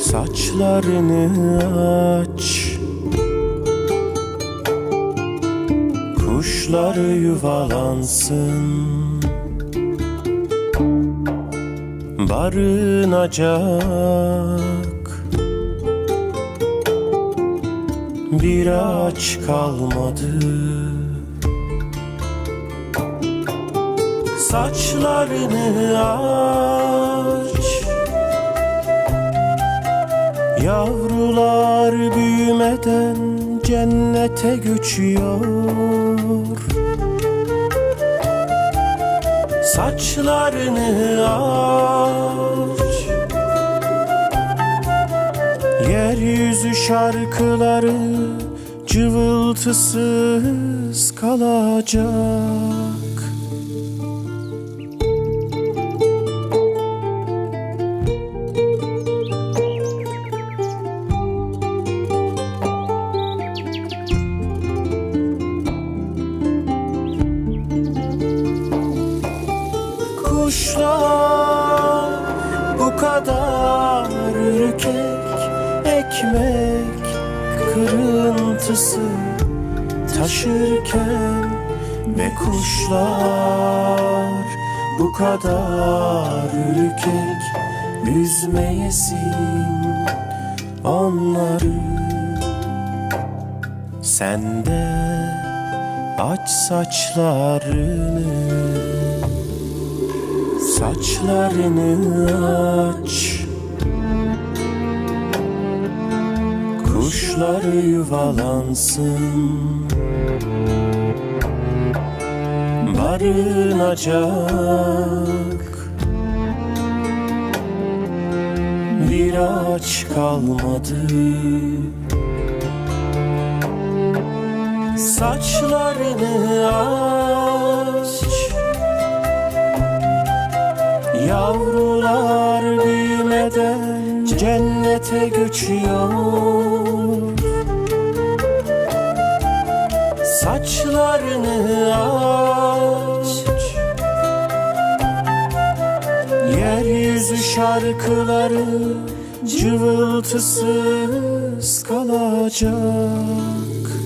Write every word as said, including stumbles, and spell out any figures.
Saçlarını aç, kuşlar yuvalansın, barınacak bir ağaç kalmadı. Saçlarını aç, yavrular büyümeden cennete göçüyor. Saçlarını aç, yeryüzü şarkıları cıvıltısız kalacak. Kuşlar bu kadar ürkek, ekmek kırıntısı taşırken ve kuşlar bu kadar ürkek, üzmeyesin onları. Sen de aç saçlarını, saçlarını aç, kuşlar yuvalansın, barınacak bir ağaç kalmadı. Saçlarını aç, yavrular büyümeden cennete göçüyor. Saçlarını aç, yeryüzü şarkıları cıvıltısız kalacak.